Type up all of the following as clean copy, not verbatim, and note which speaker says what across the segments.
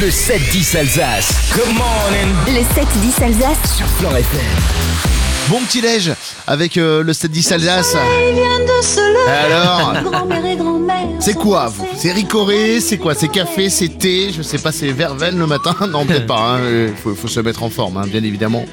Speaker 1: Le 7-10 Alsace. Good morning.
Speaker 2: Le 7-10 Alsace
Speaker 1: Sur Fleure FM.
Speaker 3: Bon petit déj avec le 7-10 Alsace. Alors, c'est quoi vous? C'est ricoré? C'est quoi? C'est café? C'est thé? Je sais pas, c'est verveine le matin? Non, peut-être pas, hein. Faut se mettre en forme, hein, bien évidemment.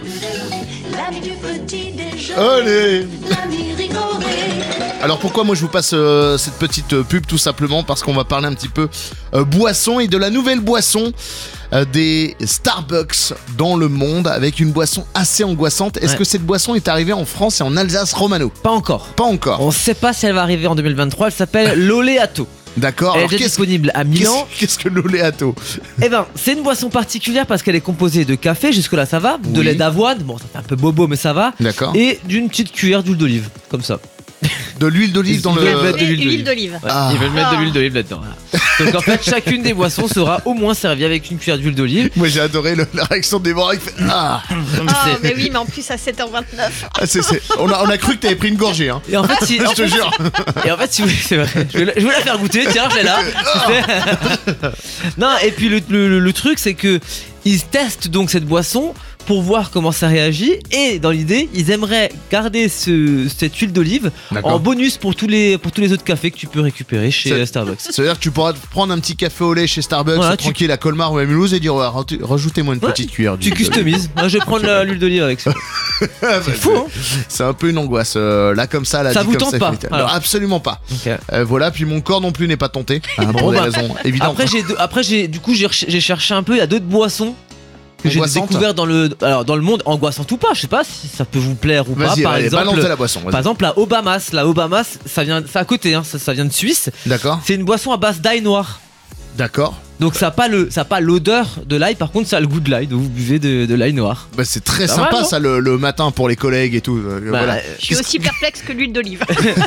Speaker 3: Allez. Alors pourquoi moi je vous passe cette petite pub? Tout simplement parce qu'on va parler un petit peu boisson et de la nouvelle boisson des Starbucks dans le monde, avec une boisson assez angoissante. Est-ce que cette boisson est arrivée en France et en Alsace Romano?
Speaker 4: Pas encore.
Speaker 3: Pas encore.
Speaker 4: On sait pas si elle va arriver en 2023. Elle s'appelle l'Oleato.
Speaker 3: D'accord.
Speaker 4: Elle est
Speaker 3: Alors
Speaker 4: déjà disponible à Milan.
Speaker 3: Qu'est-ce que l'Oleato?
Speaker 4: Eh ben, c'est une boisson particulière parce qu'elle est composée de café, jusque-là ça va, de
Speaker 3: Oui.
Speaker 4: lait d'avoine, bon ça fait un peu bobo mais ça va,
Speaker 3: D'accord.
Speaker 4: et d'une petite cuillère d'huile d'olive, comme ça.
Speaker 3: De l'huile d'olive dans
Speaker 4: Ils veulent
Speaker 3: le...
Speaker 4: mettre de l'huile
Speaker 5: Huile
Speaker 4: d'olive.
Speaker 5: d'olive.
Speaker 4: Ouais,
Speaker 3: Ah.
Speaker 4: Ils veulent mettre de l'huile d'olive là-dedans. Voilà. Donc en fait, chacune des boissons sera au moins servie avec une cuillère d'huile d'olive.
Speaker 3: Moi j'ai adoré la réaction de Déborah qui fait Ah,
Speaker 5: Ah, mais oui, mais en plus à 7h29.
Speaker 3: Ah, on a cru que t'avais pris une gorgée, hein.
Speaker 4: Et en fait, si,
Speaker 3: Je te jure.
Speaker 4: Et en fait, si vous c'est vrai, je vais la faire goûter, tiens, je l'ai là. Non, et puis le truc, c'est que ils testent donc cette boisson pour voir comment ça réagit, et dans l'idée, ils aimeraient garder cette huile d'olive
Speaker 3: D'accord.
Speaker 4: en bonus pour tous les autres cafés que tu peux récupérer chez
Speaker 3: C'est-
Speaker 4: Starbucks.
Speaker 3: Ça veut dire que tu pourras te prendre un petit café au lait chez Starbucks,
Speaker 4: Voilà,
Speaker 3: tranquille à Colmar ou à Mulhouse, et dire ouais, rajoutez-moi une
Speaker 4: Ouais,
Speaker 3: petite cuillère
Speaker 4: Tu
Speaker 3: d'huile d'olive.
Speaker 4: customises. Moi, je vais prendre l'huile d'olive avec ça. C'est fou, hein?
Speaker 3: C'est un peu une angoisse. Là, comme ça, là,
Speaker 4: Ça
Speaker 3: dit
Speaker 4: vous
Speaker 3: comme
Speaker 4: tente
Speaker 3: ça,
Speaker 4: pas,
Speaker 3: effectivement.
Speaker 4: alors.
Speaker 3: Non, absolument pas.
Speaker 4: Ok.
Speaker 3: Voilà, puis mon corps non plus n'est pas tenté. Pour
Speaker 4: Bon,
Speaker 3: des
Speaker 4: bah,
Speaker 3: raisons évidentes.
Speaker 4: Après, j'ai cherché un peu. Il y a d'autres boissons que j'ai
Speaker 3: Angoissantes.
Speaker 4: découvert dans le monde, angoissantes ou pas. Je sais pas si ça peut vous plaire ou pas.
Speaker 3: Vas-y,
Speaker 4: Par
Speaker 3: allez, balance
Speaker 4: exemple,
Speaker 3: la boisson. vas-y.
Speaker 4: Par exemple, la Obamas. La Obamas, c'est à côté, hein, ça vient de Suisse.
Speaker 3: D'accord,
Speaker 4: C'est une boisson à base d'ail noir.
Speaker 3: d'accord.
Speaker 4: Donc ça a pas l'odeur de l'ail, par contre ça a le goût de l'ail. Donc vous buvez de l'ail noir.
Speaker 3: Bah, c'est très
Speaker 4: Pas
Speaker 3: sympa
Speaker 4: mal, non
Speaker 3: ça le matin pour les collègues et tout.
Speaker 4: Bah,
Speaker 3: Voilà.
Speaker 5: Je suis aussi perplexe que l'huile d'olive.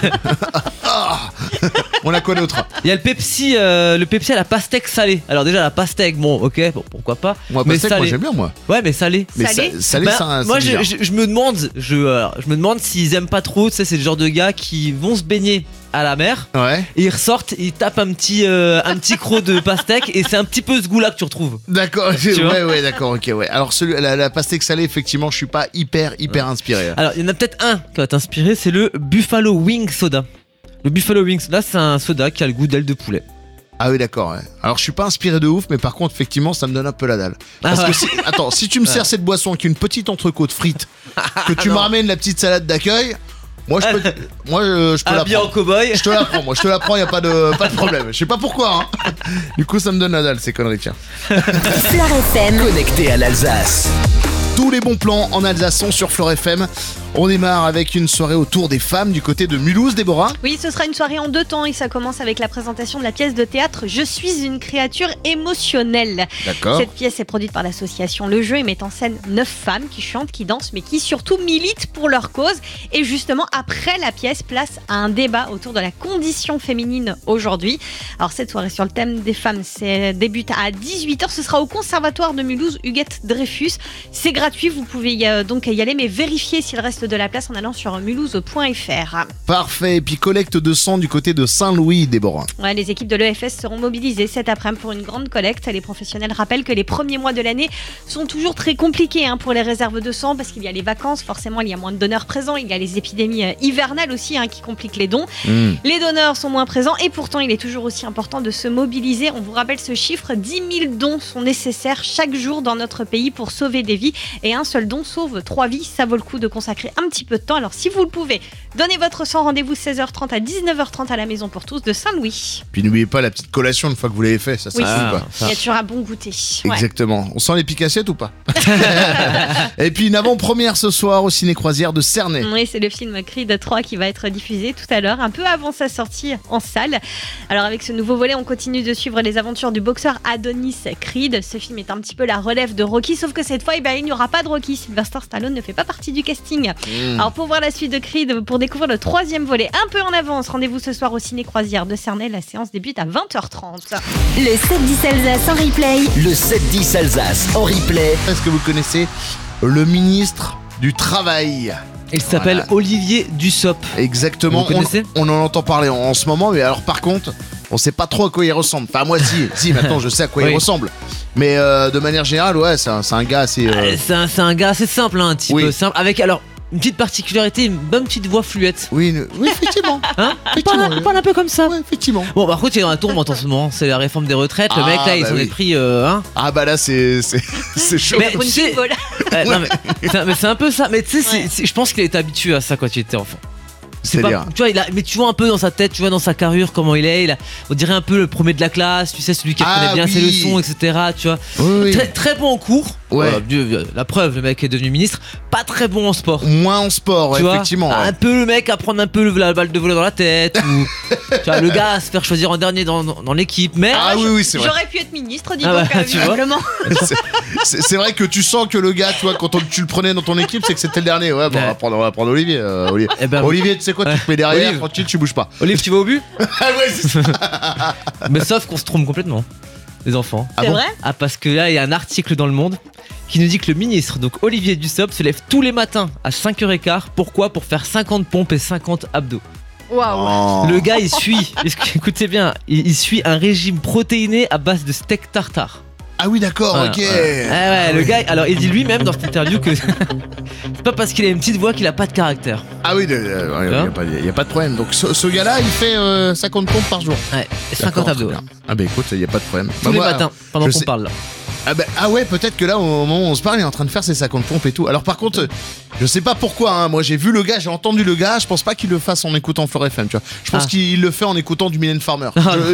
Speaker 3: On a quoi d'autre?
Speaker 4: Il y a le Pepsi à la pastèque salée. Alors déjà la pastèque, bon ok, bon, pourquoi pas.
Speaker 3: Moi,
Speaker 4: mais
Speaker 3: pastèque, moi
Speaker 4: salée.
Speaker 3: j'aime bien moi.
Speaker 4: Ouais, mais salé.
Speaker 3: Mais
Speaker 5: Salé
Speaker 3: salé,
Speaker 4: Bah, moi
Speaker 3: c'est bizarre.
Speaker 4: je me demande s'ils aiment pas trop. Tu sais, c'est le genre de gars qui vont se baigner à la mer
Speaker 3: Ouais.
Speaker 4: et ils ressortent, ils tapent un petit croc de pastèque, et c'est un petit peu ce goût là que tu retrouves.
Speaker 3: D'accord,
Speaker 4: Tu vois
Speaker 3: ouais, d'accord, ok, ouais. Alors la pastèque salée, effectivement, je suis pas hyper inspiré. Là.
Speaker 4: Alors il y en a peut-être un qui va t'inspirer, c'est le Buffalo Wing Soda. Le Buffalo Wing Soda, c'est un soda qui a le goût d'aile de poulet.
Speaker 3: Ah oui, d'accord, ouais. Alors je suis pas inspiré de ouf, mais par contre, effectivement, ça me donne un peu la dalle. Parce
Speaker 4: Ah ouais.
Speaker 3: que attends, si tu me sers cette boisson avec une petite entrecôte frite, que tu me ramènes la petite salade d'accueil, moi je peux la
Speaker 4: Habillé en
Speaker 3: prendre.
Speaker 4: cow-boy.
Speaker 3: Je te la prends, y a pas de problème. Je sais pas pourquoi, hein. Du coup, ça me donne la dalle, ces conneries, tiens.
Speaker 2: Fleure FM.
Speaker 1: Connecté à l'Alsace.
Speaker 3: Tous les bons plans en Alsace sont sur Fleure FM. On démarre avec une soirée autour des femmes du côté de Mulhouse, Déborah.
Speaker 5: Oui, ce sera une soirée en 2 temps et ça commence avec la présentation de la pièce de théâtre Je suis une créature émotionnelle.
Speaker 3: D'accord.
Speaker 5: Cette pièce est produite par l'association Le Jeu et met en scène 9 femmes qui chantent, qui dansent, mais qui surtout militent pour leur cause. Et justement, après la pièce, place à un débat autour de la condition féminine aujourd'hui. Alors cette soirée sur le thème des femmes, débute à 18h. Ce sera au Conservatoire de Mulhouse, Huguette Dreyfus. C'est gratuit, vous pouvez donc y aller, mais vérifiez s'il reste de la place en allant sur mulhouse.fr.
Speaker 3: Parfait. Et puis collecte de sang du côté de Saint-Louis, Déborah.
Speaker 5: Ouais, les équipes de l'EFS seront mobilisées cet après-midi pour une grande collecte. Les professionnels rappellent que les premiers mois de l'année sont toujours très compliqués pour les réserves de sang, parce qu'il y a les vacances, forcément il y a moins de donneurs présents, il y a les épidémies hivernales aussi qui compliquent les dons. Les donneurs sont moins présents et pourtant il est toujours aussi important de se mobiliser. On vous rappelle ce chiffre, 10 000 dons sont nécessaires chaque jour dans notre pays pour sauver des vies, et un seul don sauve 3 vies. Ça vaut le coup de consacrer un petit peu de temps. Alors si vous le pouvez, donnez votre sang. Rendez-vous 16h30 à 19h30 à la Maison pour tous de Saint-Louis.
Speaker 3: Puis n'oubliez pas la petite collation une fois que vous l'avez fait, ça
Speaker 5: Oui.
Speaker 3: c'est cool, quoi.
Speaker 5: Il y a toujours un bon goûter. Ouais.
Speaker 3: Exactement. On sent les picassiettes ou pas? Et puis une avant-première ce soir au Ciné Croisière de Cernay.
Speaker 5: Oui, c'est le film Creed 3 qui va être diffusé tout à l'heure, un peu avant sa sortie en salle. Alors avec ce nouveau volet, on continue de suivre les aventures du boxeur Adonis Creed. Ce film est un petit peu la relève de Rocky, sauf que cette fois, il n'y aura pas de Rocky. Sylvester Stallone ne fait pas partie du casting. Alors pour voir la suite de Creed, pour découvrir le 3e volet un peu en avance, rendez-vous ce soir au Ciné Croisière de Cernay. La séance débute à 20h30.
Speaker 2: Le 7-10 Alsace en replay.
Speaker 1: Le 7-10 Alsace en replay.
Speaker 3: Est-ce que vous connaissez le ministre du Travail?
Speaker 4: Il s'appelle
Speaker 3: Voilà.
Speaker 4: Olivier Dussopt.
Speaker 3: Exactement.
Speaker 4: Vous connaissez
Speaker 3: on en entend parler en ce moment, mais alors par contre, on sait pas trop à quoi il ressemble. Enfin moi si maintenant je sais à quoi il
Speaker 4: Oui.
Speaker 3: ressemble. Mais de manière générale, ouais, c'est un gars assez.
Speaker 4: C'est un gars assez simple, hein, un petit peu simple. Avec alors une petite particularité, une bonne petite voix fluette.
Speaker 3: Oui, effectivement.
Speaker 4: Hein, il parle un peu comme ça.
Speaker 3: Ouais, effectivement.
Speaker 4: Bon, par contre, il est dans la tourmente en ce moment. C'est la réforme des retraites. Le mec là, il s'en est pris.
Speaker 3: Ah bah là, c'est chaud.
Speaker 4: Mais tu sais, non, mais c'est un peu ça. Mais tu sais, je pense qu'il est habitué à ça quand il était enfant.
Speaker 3: C'est-à-dire
Speaker 4: tu vois, mais tu vois un peu dans sa tête, tu vois dans sa carrure comment il est. On dirait un peu le premier de la classe, tu sais, celui qui apprenait bien ses leçons, etc. Tu vois, très bon en cours.
Speaker 3: Ouais.
Speaker 4: La preuve, le mec est devenu ministre. Pas très bon en sport.
Speaker 3: Moins en sport,
Speaker 4: tu
Speaker 3: effectivement.
Speaker 4: Vois, un peu le mec à prendre un peu la balle de volley dans la tête. Ou, tu vois, le gars à se faire choisir en dernier dans l'équipe. Mais
Speaker 3: oui, c'est vrai.
Speaker 5: J'aurais pu être ministre, dis donc, visiblement.
Speaker 3: C'est vrai que tu sens que le gars, tu vois, quand tu le prenais dans ton équipe, c'est que c'était le dernier. Ouais, bon, on va prendre Olivier. Olivier, tu sais quoi, tu te mets derrière, tranquille, tu bouges pas.
Speaker 4: Olivier, tu vas au but?
Speaker 3: Ah ouais, c'est ça.
Speaker 4: Mais sauf qu'on se trompe complètement, les enfants.
Speaker 5: C'est vrai?
Speaker 4: Ah, parce que là, il y a un article dans Le Monde qui nous dit que le ministre, donc Olivier Dussopt, se lève tous les matins à 5h15. Pourquoi? Pour faire 50 pompes et 50 abdos.
Speaker 5: Waouh.
Speaker 4: Le gars, il suit, écoutez bien, il suit un régime protéiné à base de steak tartare.
Speaker 3: Ah oui, d'accord, ok.
Speaker 4: Le gars, alors il dit lui-même dans cette interview que c'est pas parce qu'il a une petite voix qu'il a pas de caractère.
Speaker 3: Ah oui, il y a pas de problème. Donc ce gars-là, il fait 50 pompes par jour.
Speaker 4: Ouais, 50 abdos.
Speaker 3: Ah bah écoute, il y a pas de problème.
Speaker 4: Tous les matins, pendant qu'on parle là.
Speaker 3: Ah ouais, peut-être que là, au moment où on se parle, il est en train de faire ses 50 pompes et tout. Alors par contre, je sais pas pourquoi, hein. Moi j'ai vu le gars, j'ai entendu le gars, je pense pas qu'il le fasse en écoutant Fleur FM, tu vois. Je pense qu'il le fait en écoutant du Mylène Farmer.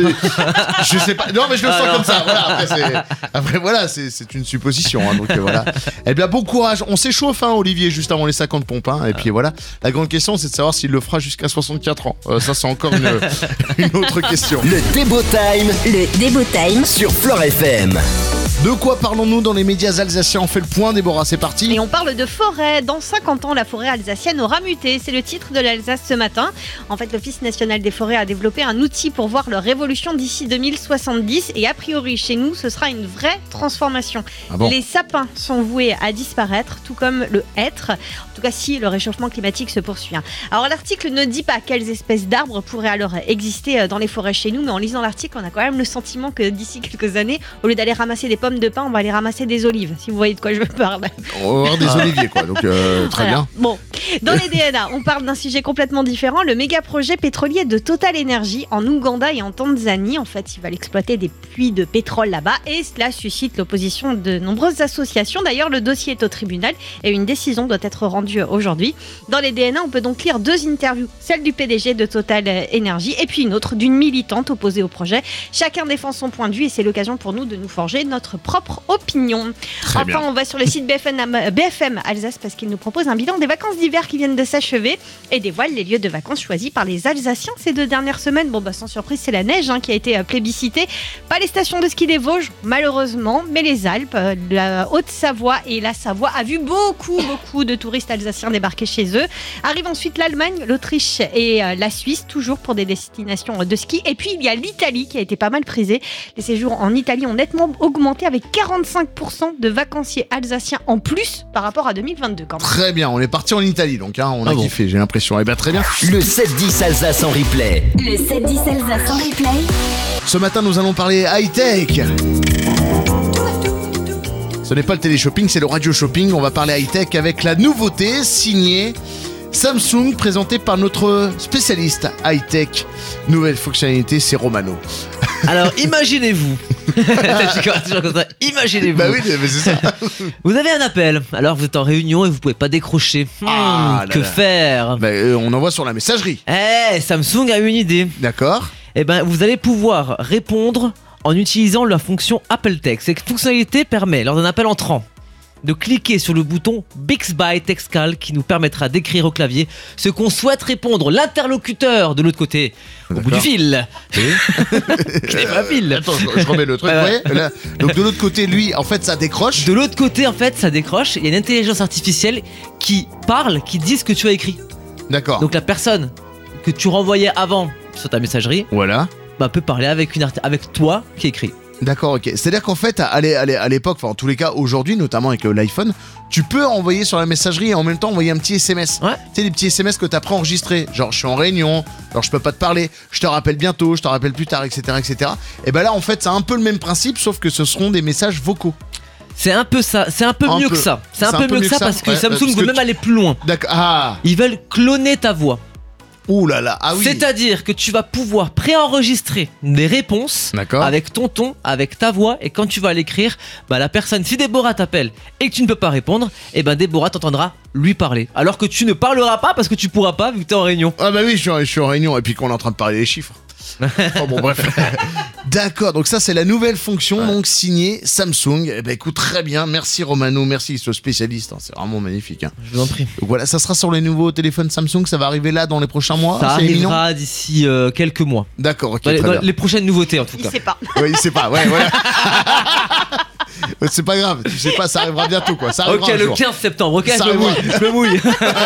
Speaker 3: Je sais pas, non mais je le sens comme ça, voilà. Après voilà, c'est une supposition, hein, donc voilà. Eh bien bon courage, on s'échauffe, hein, Olivier, juste avant les 50 pompes, hein, et puis voilà. La grande question, c'est de savoir s'il le fera jusqu'à 64 ans. Ça c'est encore une autre question.
Speaker 1: Le Débo Time.
Speaker 2: Le Débo Time
Speaker 1: Sur Fleur FM.
Speaker 3: De quoi parlons-nous dans les médias alsaciens? On fait le point, Déborah, c'est parti.
Speaker 5: Et on parle de forêt. Dans 50 ans, la forêt alsacienne aura muté. C'est le titre de l'Alsace ce matin. En fait, l'Office national des forêts a développé un outil pour voir leur évolution d'ici 2070. Et a priori, chez nous, ce sera une vraie transformation.
Speaker 3: Ah bon?
Speaker 5: Les sapins sont voués à disparaître, tout comme le hêtre. En tout cas, si le réchauffement climatique se poursuit. Alors, l'article ne dit pas quelles espèces d'arbres pourraient alors exister dans les forêts chez nous. Mais en lisant l'article, on a quand même le sentiment que d'ici quelques années, au lieu d'aller ramasser des pommes de pin, on va aller ramasser des olives, si vous voyez de quoi je parle.
Speaker 3: On va avoir des oliviers, quoi, donc très bien.
Speaker 5: Bon, dans les DNA, on parle d'un sujet complètement différent, le méga projet pétrolier de Total Energy en Ouganda et en Tanzanie. En fait, ils veulent exploiter des puits de pétrole là-bas et cela suscite l'opposition de nombreuses associations. D'ailleurs, le dossier est au tribunal et une décision doit être rendue aujourd'hui. Dans les DNA, on peut donc lire 2 interviews, celle du PDG de Total Energy et puis une autre d'une militante opposée au projet. Chacun défend son point de vue et c'est l'occasion pour nous de nous forger notre propre opinion.
Speaker 3: Très bien.
Speaker 5: On va sur le site BFM Alsace parce qu'il nous propose un bilan des vacances d'hiver qui viennent de s'achever et dévoile les lieux de vacances choisis par les Alsaciens ces 2 dernières semaines. Bon, sans surprise, c'est la neige qui a été plébiscitée. Pas les stations de ski des Vosges, malheureusement, mais les Alpes, la Haute-Savoie et la Savoie a vu beaucoup de touristes alsaciens débarquer chez eux. Arrive ensuite l'Allemagne, l'Autriche et la Suisse, toujours pour des destinations de ski. Et puis, il y a l'Italie qui a été pas mal prisée. Les séjours en Italie ont nettement augmenté avec 45% de vacanciers alsaciens en plus par rapport à 2022 quand même.
Speaker 3: Très bien, on est parti en Italie donc on a kiffé, j'ai l'impression. Eh bien très bien.
Speaker 1: Le 7-10 Alsace en replay.
Speaker 2: Le 7-10 Alsace en replay.
Speaker 3: Ce matin nous allons parler high-tech. Ce n'est pas le télé-shopping, c'est le radio-shopping. On va parler high-tech avec la nouveauté signée Samsung, présentée par notre spécialiste high-tech. Nouvelle fonctionnalité, c'est Romano.
Speaker 4: Alors imaginez-vous. Imaginez-vous.
Speaker 3: Bah oui, mais c'est ça.
Speaker 4: Vous avez un appel, alors vous êtes en réunion et vous pouvez pas décrocher. Que faire?
Speaker 3: On envoie sur la messagerie.
Speaker 4: Samsung a une idée.
Speaker 3: D'accord.
Speaker 4: Vous allez pouvoir répondre en utilisant la fonction Apple Text. Cette fonctionnalité permet, lors d'un appel entrant, de cliquer sur le bouton Bixby Textcal qui nous permettra d'écrire au clavier ce qu'on souhaite répondre. L'interlocuteur de l'autre côté, au bout du fil. Je n'ai pas fil.
Speaker 3: Attends, je remets le truc. Vous voyez là, donc de l'autre côté, lui, en fait, ça décroche.
Speaker 4: De l'autre côté, en fait, ça décroche. Il y a une intelligence artificielle qui parle, qui dit ce que tu as écrit.
Speaker 3: D'accord.
Speaker 4: Donc la personne que tu renvoyais avant sur ta messagerie,
Speaker 3: voilà,
Speaker 4: peut parler avec toi qui écrit.
Speaker 3: D'accord, ok. C'est-à-dire qu'en fait, à l'époque, enfin en tous les cas aujourd'hui, notamment avec l'iPhone, tu peux envoyer sur la messagerie et en même temps envoyer un petit SMS.
Speaker 4: Ouais.
Speaker 3: Tu sais, des petits SMS que t'as préenregistrés. Genre, je suis en réunion, genre je peux pas te parler, je te rappelle bientôt, je te rappelle plus tard, etc. etc. Et ben là, en fait, c'est un peu le même principe, sauf que ce seront des messages vocaux.
Speaker 4: C'est un peu ça, c'est un peu mieux que ça. C'est un peu mieux que ça parce que Samsung veut même aller plus loin.
Speaker 3: D'accord. Ah.
Speaker 4: Ils veulent cloner ta voix.
Speaker 3: Ouh là là, ah oui.
Speaker 4: C'est-à-dire que tu vas pouvoir préenregistrer des réponses avec ton ton, avec ta voix, et quand tu vas l'écrire, bah la personne, si Déborah t'appelle et que tu ne peux pas répondre, et ben Déborah t'entendra lui parler. Alors que tu ne parleras pas parce que tu pourras pas vu que t'es en réunion.
Speaker 3: Ah bah oui, je suis en réunion et puis qu'on est en train de parler des chiffres. Oh bon bref. D'accord, donc ça c'est la nouvelle fonction donc signée Samsung. Eh ben écoute, très bien, merci Romano, merci ce spécialiste, hein, c'est vraiment magnifique. Hein.
Speaker 4: Je vous en prie.
Speaker 3: Donc voilà, ça sera sur les nouveaux téléphones Samsung, ça va arriver là dans les prochains mois.
Speaker 4: Ça arrivera d'ici quelques mois.
Speaker 3: D'accord, ok.
Speaker 4: Dans les prochaines nouveautés en tout cas.
Speaker 5: Il sait pas.
Speaker 3: Oui, il sait pas, ouais, voilà. C'est pas grave, tu sais pas, ça arrivera bientôt quoi. Ça arrivera
Speaker 4: ok, le 15 septembre, ok, je me mouille.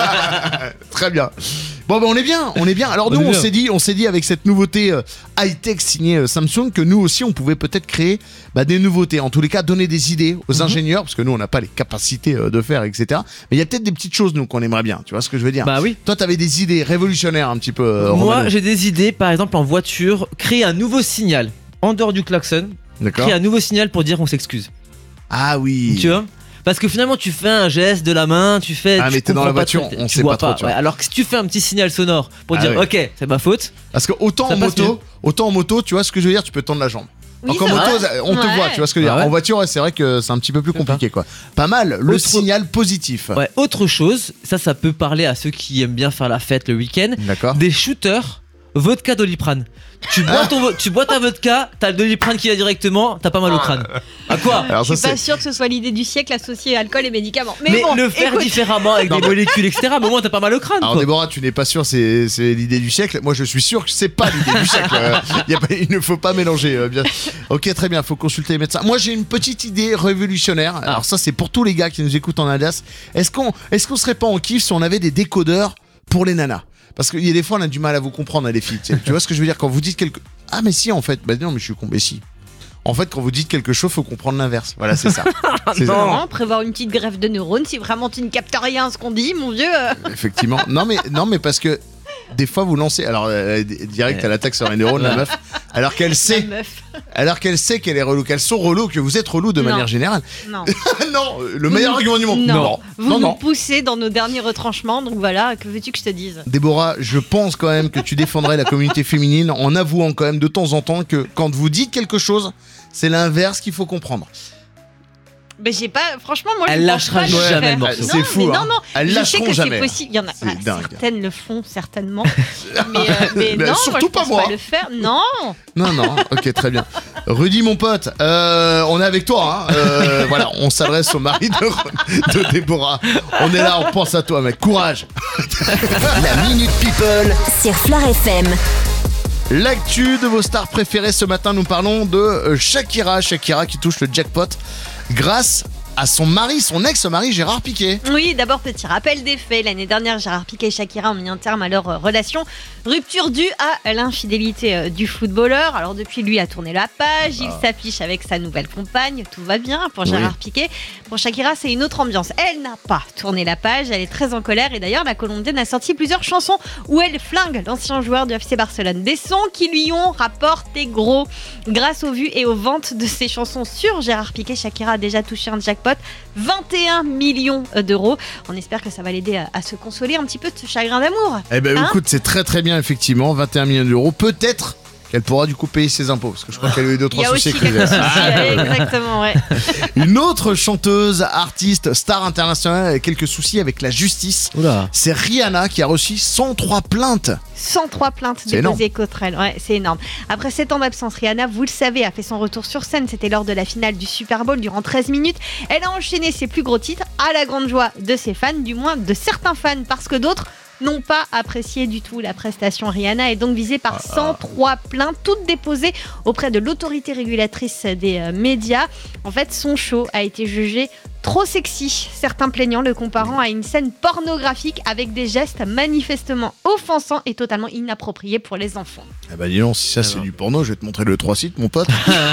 Speaker 3: Très bien. Bon ben on est bien. Alors nous on s'est dit avec cette nouveauté high-tech signée Samsung que nous aussi on pouvait peut-être créer des nouveautés. En tous les cas donner des idées aux ingénieurs parce que nous on n'a pas les capacités de faire etc. Mais il y a peut-être des petites choses nous qu'on aimerait bien. Tu vois ce que je veux dire?
Speaker 4: Bah oui.
Speaker 3: Toi t'avais des idées révolutionnaires un petit peu.
Speaker 4: Moi
Speaker 3: Romano.
Speaker 4: j'ai des idées, par exemple en voiture, créer un nouveau signal en dehors du klaxon.
Speaker 3: D'accord.
Speaker 4: Créer un nouveau signal pour dire on s'excuse.
Speaker 3: Ah oui.
Speaker 4: Tu vois? Parce que finalement tu fais un geste de la main, tu fais.
Speaker 3: Ah mais t'es dans la voiture, on sait pas trop. Tu vois.
Speaker 4: Alors que si tu fais un petit signal sonore pour dire ok c'est ma faute.
Speaker 3: Parce que autant en moto, tu vois ce que je veux dire, tu peux tendre la jambe.
Speaker 5: Oui,
Speaker 3: en moto, on te voit, tu vois ce que je veux dire.
Speaker 4: Ouais.
Speaker 3: En voiture, c'est vrai que c'est un petit peu plus compliqué quoi. Pas mal, le signal positif.
Speaker 4: Ouais, autre chose, ça peut parler à ceux qui aiment bien faire la fête le week-end.
Speaker 3: D'accord.
Speaker 4: Des shooters vodka Doliprane. Tu bois ta vodka, t'as le Doliprane qui va directement, t'as pas mal au crâne. À quoi?
Speaker 3: Alors
Speaker 5: je suis pas sûr que ce soit l'idée du siècle associée alcool et médicaments.
Speaker 4: Mais
Speaker 5: bon,
Speaker 4: le faire différemment avec des molécules, etc. Mais au moins t'as pas mal au crâne.
Speaker 3: Alors
Speaker 4: quoi.
Speaker 3: Déborah, tu n'es pas sûr, c'est l'idée du siècle. Moi, je suis sûr que c'est pas l'idée du siècle. Il ne faut pas mélanger. Bien. Ok, très bien. Faut consulter les médecins. Moi, j'ai une petite idée révolutionnaire. Alors ça, c'est pour tous les gars qui nous écoutent en Alsace. Est-ce qu'on serait pas en kiff si on avait des décodeurs pour les nanas? Parce qu'il y a des fois on a du mal à vous comprendre les filles. Tu vois ce que je veux dire quand vous dites quelque... Ah mais si en fait, non mais je suis con, mais si. En fait quand vous dites quelque chose faut comprendre l'inverse. Voilà c'est ça. C'est
Speaker 5: non, prévoir une petite greffe de neurones si vraiment tu ne captes rien à ce qu'on dit, mon vieux.
Speaker 3: Effectivement. Non mais parce que des fois vous lancez alors direct à l'attaque sur les neurones la meuf alors qu'elle sait qu'elle est relou, qu'elles sont relou, que vous êtes relou de manière générale.
Speaker 5: Non.
Speaker 3: Non, le meilleur argument du monde.
Speaker 5: Non. Vous nous poussez dans nos derniers retranchements, donc voilà, que veux-tu que je te dise?
Speaker 3: Déborah, je pense quand même que tu défendrais la communauté féminine en avouant quand même de temps en temps que quand vous dites quelque chose, c'est l'inverse qu'il faut comprendre.
Speaker 5: Mais j'ai pas, franchement, moi
Speaker 4: elle
Speaker 5: je
Speaker 4: lâchera jamais le morceau.
Speaker 3: C'est fou.
Speaker 5: Mais
Speaker 3: hein.
Speaker 5: Non.
Speaker 3: Elles
Speaker 5: je sais que
Speaker 3: jamais.
Speaker 5: c'est possible. Il y en a certaines le font certainement. mais
Speaker 3: Mais
Speaker 5: non,
Speaker 3: surtout
Speaker 5: moi, je pense
Speaker 3: pas moi.
Speaker 5: pas le faire. Non.
Speaker 3: Non, ok, très bien. Rudy, mon pote, on est avec toi. Hein. Voilà, on s'adresse au mari de Déborah. On est là, on pense à toi, mec. Courage.
Speaker 1: La Minute People
Speaker 2: sur Flar FM.
Speaker 3: L'actu de vos stars préférées ce matin, nous parlons de Shakira qui touche le jackpot grâce à son mari, son ex-mari Gérard Piqué.
Speaker 5: Oui, d'abord petit rappel des faits. L'année dernière, Gérard Piqué et Shakira ont mis un terme à leur relation. Rupture due à l'infidélité du footballeur. Alors depuis, lui a tourné la page. Il s'affiche avec sa nouvelle compagne. Tout va bien pour Gérard Piqué. Pour Shakira, c'est une autre ambiance. Elle n'a pas tourné la page. Elle est très en colère. Et d'ailleurs, la Colombienne a sorti plusieurs chansons où elle flingue l'ancien joueur du FC Barcelone. Des sons qui lui ont rapporté gros. Grâce aux vues et aux ventes de ses chansons sur Gérard Piqué, Shakira a déjà touché un jackpot. 21 millions d'euros. On espère que ça va l'aider à se consoler un petit peu de ce chagrin d'amour.
Speaker 3: Eh ben écoute, c'est très très bien effectivement, 21 millions d'euros. Peut-être qu'elle pourra du coup payer ses impôts, parce que je crois qu'elle a eu 2-3 soucis avec les
Speaker 5: exactement, ouais.
Speaker 3: Une autre chanteuse, artiste, star internationale avec quelques soucis avec la justice.
Speaker 4: Oula.
Speaker 3: C'est Rihanna qui a reçu 103 plaintes.
Speaker 5: 103 plaintes déposées contre elle, ouais, c'est énorme. Après 7 ans d'absence, Rihanna, vous le savez, a fait son retour sur scène. C'était lors de la finale du Super Bowl durant 13 minutes. Elle a enchaîné ses plus gros titres à la grande joie de ses fans, du moins de certains fans, parce que d'autres n'ont pas apprécié du tout la prestation. Rihanna est donc visée par 103 plaintes, toutes déposées auprès de l'autorité régulatrice des médias. En fait, son show a été jugé Trop sexy, certains plaignant le comparant à une scène pornographique avec des gestes manifestement offensants et totalement inappropriés pour les enfants.
Speaker 3: Eh ben dis donc, si ça c'est du porno, je vais te montrer le 3 sites mon pote.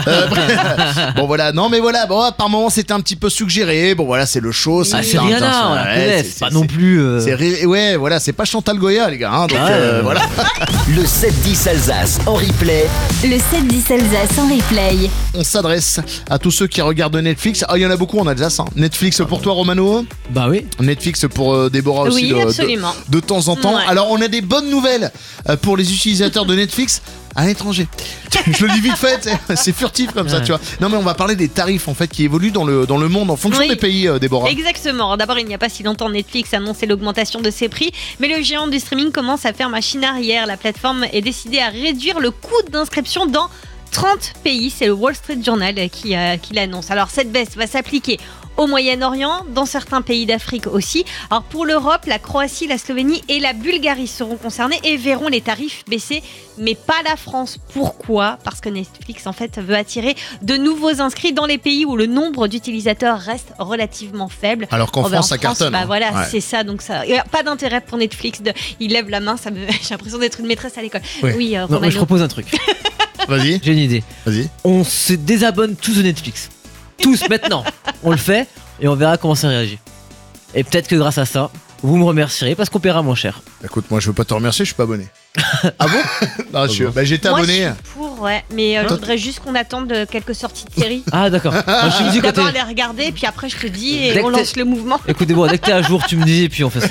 Speaker 3: Bon voilà, non mais voilà, bon par moment c'était un petit peu suggéré, bon voilà c'est le show.
Speaker 4: C'est Rihanna, on la connaît, c'est pas non plus...
Speaker 3: Ouais voilà, c'est pas Chantal Goya les gars, hein, donc voilà.
Speaker 1: Le 7-10 Alsace en replay.
Speaker 2: Le 7-10 Alsace en replay.
Speaker 3: On s'adresse à tous ceux qui regardent Netflix. Ah il y en a beaucoup en Alsace, hein. Netflix pour toi Romano.
Speaker 4: Bah oui.
Speaker 3: Netflix pour Déborah aussi
Speaker 5: oui, absolument.
Speaker 3: de temps en temps.
Speaker 5: Ouais.
Speaker 3: Alors on a des bonnes nouvelles pour les utilisateurs de Netflix à l'étranger. Je le dis vite fait, c'est furtif comme ça, tu vois. Non mais on va parler des tarifs en fait qui évoluent dans le monde en fonction des pays, Déborah.
Speaker 5: Exactement. D'abord, il n'y a pas si longtemps, Netflix annonçait l'augmentation de ses prix, mais le géant du streaming commence à faire machine arrière. La plateforme est décidée à réduire le coût d'inscription dans 30 pays. C'est le Wall Street Journal qui l'annonce. Alors cette baisse va s'appliquer au Moyen-Orient, dans certains pays d'Afrique aussi. Alors pour l'Europe, la Croatie, la Slovénie et la Bulgarie seront concernés et verront les tarifs baisser, mais pas la France. Pourquoi ? Parce que Netflix en fait veut attirer de nouveaux inscrits dans les pays où le nombre d'utilisateurs reste relativement faible.
Speaker 3: Alors qu'en France, ça cartonne.
Speaker 5: Bah voilà,
Speaker 3: ouais.
Speaker 5: c'est ça. Donc ça, pas d'intérêt pour Netflix. Il lève la main, j'ai l'impression d'être une maîtresse à l'école.
Speaker 3: Oui.
Speaker 5: Oui,
Speaker 4: Non, mais je propose un truc.
Speaker 3: Vas-y,
Speaker 4: J'ai une idée.
Speaker 3: vas-y.
Speaker 4: On se désabonne tous de Netflix. Tous maintenant. On le fait et on verra comment ça réagit. Et peut-être que grâce à ça, vous me remercierez parce qu'on paiera moins cher.
Speaker 3: Écoute, moi je veux pas te remercier, je suis pas abonné. Ah bon? Non, j'étais
Speaker 5: Moi,
Speaker 3: abonné.
Speaker 5: je suis pour, ouais. Mais je voudrais juste qu'on attende quelques sorties de séries.
Speaker 4: Ah d'accord. Moi, je me dis quand
Speaker 5: D'abord
Speaker 4: t'es-
Speaker 5: les regarder, puis après je te dis
Speaker 4: Dès
Speaker 5: et
Speaker 4: que
Speaker 5: on
Speaker 4: t'es-
Speaker 5: lance le mouvement.
Speaker 4: Écoutez-moi, dès que t'es à jour, tu me dis et puis on fait ça.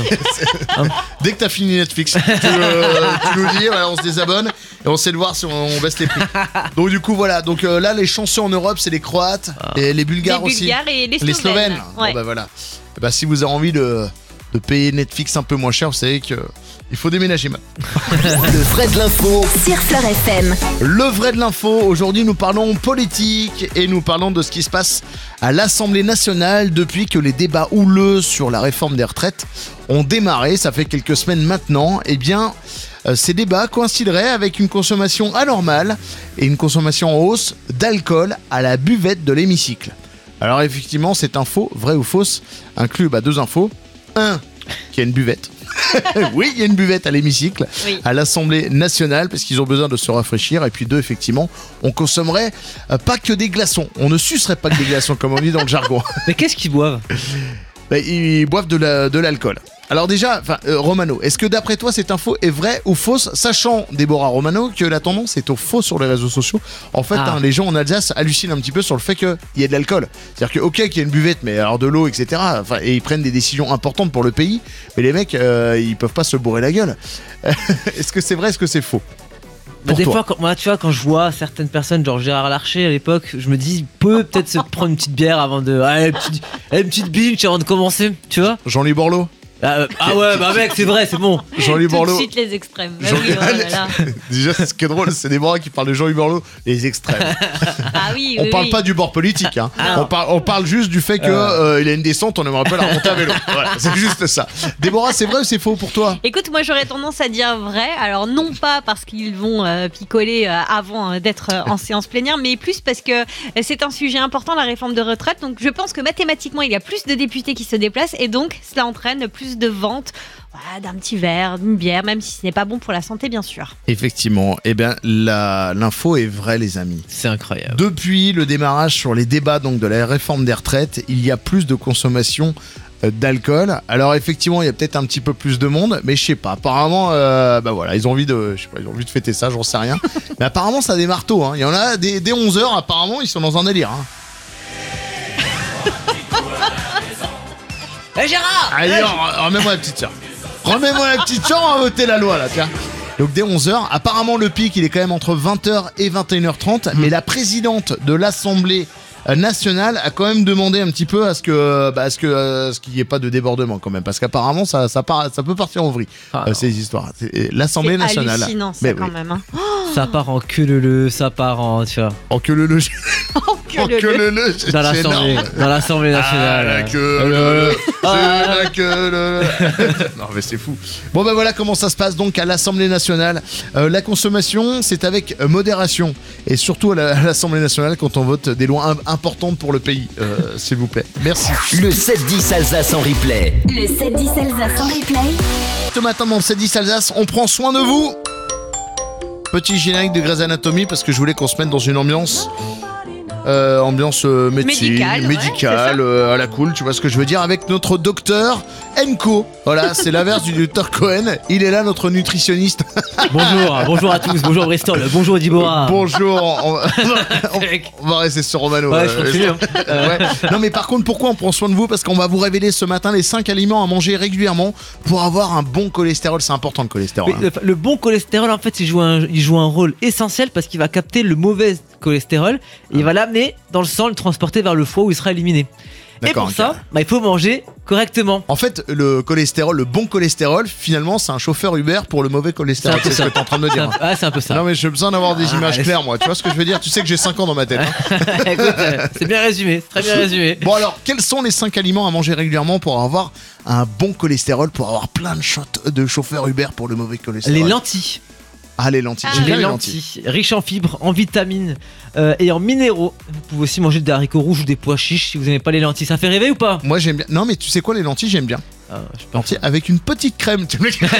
Speaker 3: Dès que t'as fini Netflix, tu nous dis, voilà, on se désabonne et on sait de voir si on baisse les prix. Donc du coup voilà, donc là les chanceux en Europe c'est les Croates et les Bulgares
Speaker 5: Les
Speaker 3: aussi.
Speaker 5: Bulgares et les
Speaker 3: Les Slovènes.
Speaker 5: Ouais.
Speaker 3: Bon, bah voilà. Et bah, si vous avez envie de payer Netflix un peu moins cher, vous savez que il faut déménager maintenant.
Speaker 1: Le vrai de l'info.
Speaker 2: Sur Fleur FM.
Speaker 3: Le vrai de l'info, aujourd'hui nous parlons politique et nous parlons de ce qui se passe à l'Assemblée nationale depuis que les débats houleux sur la réforme des retraites ont démarré, ça fait quelques semaines maintenant. Eh bien, ces débats coïncideraient avec une consommation anormale et une consommation en hausse d'alcool à la buvette de l'hémicycle. Alors effectivement, cette info, vraie ou fausse, inclut deux infos. Un, qu'il y a une buvette. Oui, il y a une buvette à l'hémicycle,
Speaker 5: Oui.
Speaker 3: à l'Assemblée nationale, parce qu'ils ont besoin de se rafraîchir. Et puis deux, effectivement, on consommerait pas que des glaçons. On ne sucerait pas que des glaçons, comme on dit dans le jargon.
Speaker 4: Mais qu'est-ce qu'ils boivent?
Speaker 3: Ils boivent de l'alcool. Alors déjà, Romano, est-ce que d'après toi cette info est vraie ou fausse, sachant, Déborah Romano, que la tendance est au faux sur les réseaux sociaux. En fait, les gens en Alsace hallucinent un petit peu sur le fait qu'il y ait de l'alcool. C'est-à-dire que, ok, qu'il y a une buvette, mais alors de l'eau, etc. Et ils prennent des décisions importantes pour le pays, mais les mecs, ils peuvent pas se bourrer la gueule. Est-ce que c'est vrai, est-ce que c'est faux?
Speaker 4: Bah, des
Speaker 3: toi.
Speaker 4: fois, moi, tu vois, quand je vois certaines personnes, genre Gérard Larcher à l'époque, je me dis, peut-être se prendre une petite bière avant de. Allez, une petite binge avant de commencer, tu vois.
Speaker 3: Jean-Louis Borloo.
Speaker 4: Ah ouais, bah mec, c'est vrai, c'est bon.
Speaker 3: Jean-Louis
Speaker 5: Tout de
Speaker 3: Borloo.
Speaker 5: suite les extrêmes. Bah
Speaker 3: Jean-
Speaker 5: oui, oh là là.
Speaker 3: Déjà, ce qui est drôle, c'est Déborah qui parle de Jean-Louis Borloo, les extrêmes.
Speaker 5: Ah oui,
Speaker 3: On
Speaker 5: oui,
Speaker 3: parle
Speaker 5: oui.
Speaker 3: pas du bord politique, hein. On parle juste du fait que il a une descente, on aimerait pas la remonter à vélo. Voilà, c'est juste ça. Déborah, c'est vrai ou c'est faux pour toi?
Speaker 5: Écoute, moi j'aurais tendance à dire vrai. Alors non pas parce qu'ils vont picoler avant d'être en séance plénière, mais plus parce que c'est un sujet important, la réforme de retraite. Donc je pense que mathématiquement il y a plus de députés qui se déplacent et donc cela entraîne plus de ventes d'un petit verre, d'une bière, même si ce n'est pas bon pour la santé bien sûr.
Speaker 3: Effectivement, eh bien l'info est vraie les amis.
Speaker 4: C'est incroyable.
Speaker 3: Depuis le démarrage sur les débats donc de la réforme des retraites, il y a plus de consommation d'alcool. Alors effectivement, il y a peut-être un petit peu plus de monde, mais je sais pas. Apparemment, voilà, ils ont envie de fêter ça, j'en sais rien. Mais apparemment, ça démarre tôt. Hein. Il y en a dès 11h. Apparemment, ils sont dans un délire. Hein.
Speaker 4: Gérard!
Speaker 3: Allez, remets-moi la petite sœur. Remets-moi la petite sœur, on va voter la loi là, tiens. Donc dès 11h, apparemment le pic il est quand même entre 20h et 21h30, mais la présidente de l'Assemblée nationale a quand même demandé un petit peu à ce qu'il n'y ait pas de débordement quand même, parce qu'apparemment ça peut partir en vrille, ces histoires. L'Assemblée
Speaker 5: C'est
Speaker 3: nationale.
Speaker 5: hallucinant ça
Speaker 3: Mais
Speaker 5: quand
Speaker 3: oui.
Speaker 5: même. Hein.
Speaker 4: Ça part en queue ça part en. Tu vois.
Speaker 3: En queue le
Speaker 5: Oh, que le-
Speaker 3: le
Speaker 4: Dans l'Assemblée nationale.
Speaker 3: Ah, la queue le. Non mais c'est fou. Bon bah voilà comment ça se passe donc à l'Assemblée nationale. La consommation c'est avec modération. Et surtout à l'Assemblée nationale quand on vote des lois importantes pour le pays. S'il vous plaît. Merci.
Speaker 1: Le 7-10 Alsace en replay.
Speaker 2: Le 7-10 Alsace en replay.
Speaker 3: Ce matin dans le 7-10 Alsace, on prend soin de vous. Petit générique de Grey's Anatomy parce que je voulais qu'on se mette dans une ambiance médecine, médicale, à la cool, tu vois ce que je veux dire, avec notre docteur Enco. Voilà, c'est l'inverse du docteur Cohen. Il est là, notre nutritionniste.
Speaker 4: Bonjour à tous, bonjour Bristol, bonjour Dibora.
Speaker 3: Bonjour, on va rester sur Romano.
Speaker 4: Ouais, je continue.
Speaker 3: Ouais. Non mais par contre, pourquoi on prend soin de vous? Parce qu'on va vous révéler ce matin les 5 aliments à manger régulièrement pour avoir un bon cholestérol. C'est important le cholestérol.
Speaker 4: Oui, le bon cholestérol, en fait, il joue un rôle essentiel parce qu'il va capter le mauvais cholestérol et il va l'amener dans le sang, le transporter vers le foie où il sera éliminé. Et pour ça, il faut manger correctement.
Speaker 3: En fait, le bon cholestérol, finalement, c'est un chauffeur Uber pour le mauvais cholestérol. C'est ce que t'es en train de me dire.
Speaker 4: C'est un peu ça.
Speaker 3: Non, mais j'ai besoin d'avoir des images claires, moi. Tu vois ce que je veux dire? Tu sais que j'ai 5 ans dans ma tête.
Speaker 4: Écoute, c'est bien résumé, c'est très bien résumé.
Speaker 3: Bon, alors, quels sont les 5 aliments à manger régulièrement pour avoir un bon cholestérol, pour avoir plein de shots de chauffeur Uber pour le mauvais cholestérol?
Speaker 4: Les lentilles.
Speaker 3: Ah, les lentilles. J'aime bien les lentilles.
Speaker 4: Riches en fibres, en vitamines et en minéraux. Vous pouvez aussi manger des haricots rouges ou des pois chiches si vous n'aimez pas les lentilles. Ça fait rêver ou pas?
Speaker 3: Moi j'aime bien. Non mais tu sais quoi, les lentilles j'aime bien. Lentilles avec une petite crème.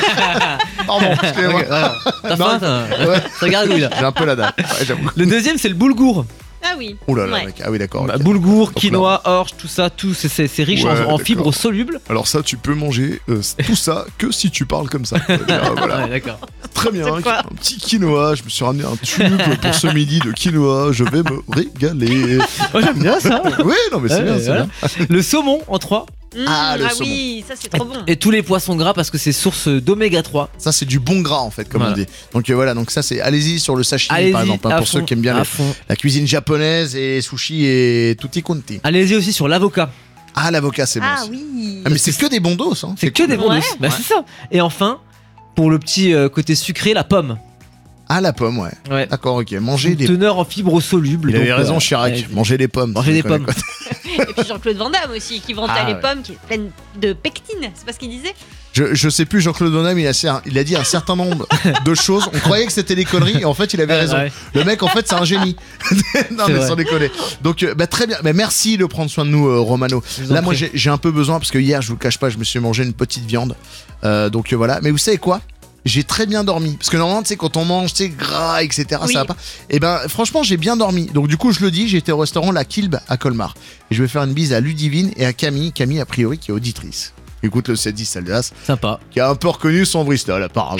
Speaker 3: Pardon, excusez-moi.
Speaker 4: T'as faim, ça gargouille là.
Speaker 3: J'ai un peu la dalle. Ouais, j'avoue.
Speaker 4: Le deuxième c'est le boulgour.
Speaker 5: Ah oui.
Speaker 3: Ouh là là, mec. Ah oui, d'accord. Okay.
Speaker 4: Boulgour, quinoa, orge, tout ça, c'est riche en fibres solubles.
Speaker 3: Alors ça, tu peux manger tout ça que si tu parles comme ça. Voilà.
Speaker 4: Ouais, d'accord.
Speaker 3: Très bien. Un petit quinoa. Je me suis ramené un tube pour ce midi de quinoa. Je vais me régaler.
Speaker 4: Moi j'aime bien ça.
Speaker 3: Oui, non mais c'est bien, c'est bien.
Speaker 4: Le saumon en 3.
Speaker 3: Le saumon.
Speaker 5: Oui, ça c'est trop bon.
Speaker 4: Et tous les poissons gras parce que c'est source d'oméga 3.
Speaker 3: Ça c'est du bon gras en fait comme on dit. Donc voilà, donc ça c'est allez-y sur le sashimi par exemple pour ceux qui aiment bien la cuisine japonaise et sushi et tutti quanti.
Speaker 4: Allez-y aussi sur l'avocat.
Speaker 3: Ah l'avocat c'est bon.
Speaker 5: Ah oui.
Speaker 3: Ah, mais c'est que des bons dos hein.
Speaker 4: C'est que des bons dos. Bah c'est ça. Et enfin pour le petit côté sucré, la pomme.
Speaker 3: Ah la pomme ouais. D'accord, ok. Manger des
Speaker 4: teneurs en fibres solubles.
Speaker 3: Il avait raison Chirac. Manger des pommes.
Speaker 4: Manger des pommes.
Speaker 5: Et puis Jean-Claude Van Damme aussi qui vantait les pommes qui est pleine de pectine. C'est pas ce qu'il disait?
Speaker 3: Je sais plus, Jean-Claude Van Damme, il a dit un certain nombre de choses. On croyait que c'était des conneries et en fait il avait raison. Ouais. Le mec en fait c'est un génie. Non mais sans déconner. Donc très bien. Mais merci de prendre soin de nous Romano. Là moi j'ai un peu besoin parce que hier je vous le cache pas, je me suis mangé une petite viande. Donc voilà. Mais vous savez quoi? J'ai très bien dormi. Parce que normalement, tu sais, quand on mange, tu sais, gras, etc., ça va pas. Et ben, franchement, j'ai bien dormi. Donc, du coup, je le dis, j'étais au restaurant La Kilb à Colmar. Et je vais faire une bise à Ludivine et à Camille. Camille, a priori, qui est auditrice. Écoute le 7-10 Alsace.
Speaker 4: Sympa. Qui
Speaker 3: a un peu reconnu son Bristol, apparemment.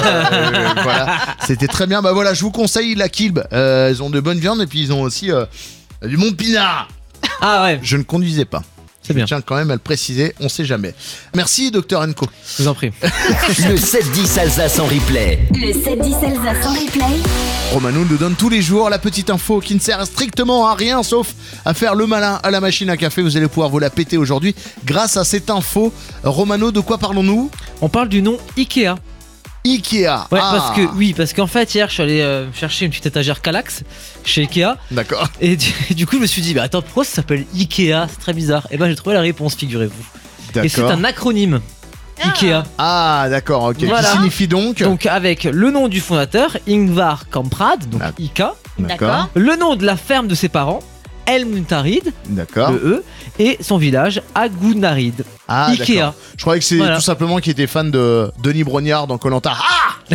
Speaker 3: Voilà. C'était très bien. Bah voilà, je vous conseille La Kilb. Ils ont de bonnes viandes et puis ils ont aussi du Montpinard.
Speaker 4: Ah ouais.
Speaker 3: Je ne conduisais pas.
Speaker 4: C'est bien.
Speaker 3: Je tiens quand même à le préciser, on sait jamais. Merci, Docteur Enco.
Speaker 4: Je vous en prie.
Speaker 1: Le 7-10 Alsace en replay.
Speaker 2: Le 7-10 Alsace en replay.
Speaker 3: Romano nous donne tous les jours la petite info qui ne sert strictement à rien sauf à faire le malin à la machine à café. Vous allez pouvoir vous la péter aujourd'hui grâce à cette info. Romano, de quoi parlons-nous?
Speaker 4: On parle du nom Ikea.
Speaker 3: Ikea.
Speaker 4: Ouais, parce qu'en fait hier je suis allé chercher une petite étagère Kallax chez Ikea.
Speaker 3: D'accord.
Speaker 4: Et du coup je me suis dit attends, pourquoi ça s'appelle Ikea? C'est très bizarre. Et ben j'ai trouvé la réponse, figurez-vous. D'accord. Et c'est un acronyme. Ikea.
Speaker 3: Ah d'accord, ok. Voilà. Qui signifie donc
Speaker 4: avec le nom du fondateur Ingvar Kamprad, donc Ika.
Speaker 3: D'accord.
Speaker 4: Le nom de la ferme de ses parents Elmutarid.
Speaker 3: D'accord.
Speaker 4: Et son village Agunarid.
Speaker 3: Ah,
Speaker 4: Ikea.
Speaker 3: D'accord. Je croyais que c'est tout simplement qu'il était fan de Denis Brognard dans Koh-Lanta. Ah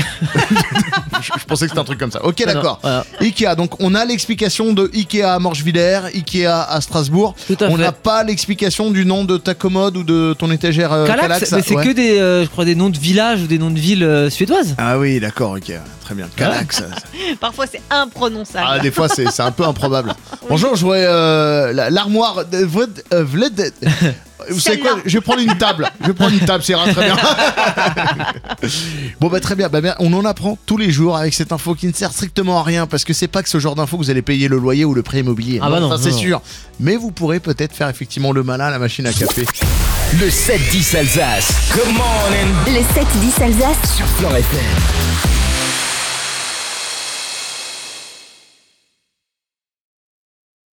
Speaker 3: je pensais que c'était un truc comme ça. Ok, d'accord. Voilà. Ikea, donc on a l'explication de Ikea à Morchevillers, Ikea à Strasbourg. On n'a pas l'explication du nom de ta commode ou de ton étagère Kallax.
Speaker 4: Mais c'est que des, je crois, des noms de villages ou des noms de villes suédoises.
Speaker 3: Ah oui, d'accord, ok. Très bien. Kallax.
Speaker 5: Parfois c'est imprononçable.
Speaker 3: Ah, des fois c'est un peu improbable. Bonjour, je voudrais l'armoire de vous savez quoi? Je vais prendre une table. Ça ira très bien. Bon bah très bien. On en apprend tous les jours avec cette info qui ne sert strictement à rien parce que c'est pas que ce genre d'info que vous allez payer le loyer ou le prêt immobilier.
Speaker 4: Ah bah non,
Speaker 3: ça c'est sûr. Mais vous pourrez peut-être faire effectivement le malin à la machine à café.
Speaker 1: Le 7-10 Alsace. Good morning.
Speaker 2: Le 7-10 Alsace
Speaker 1: sur Flan FM.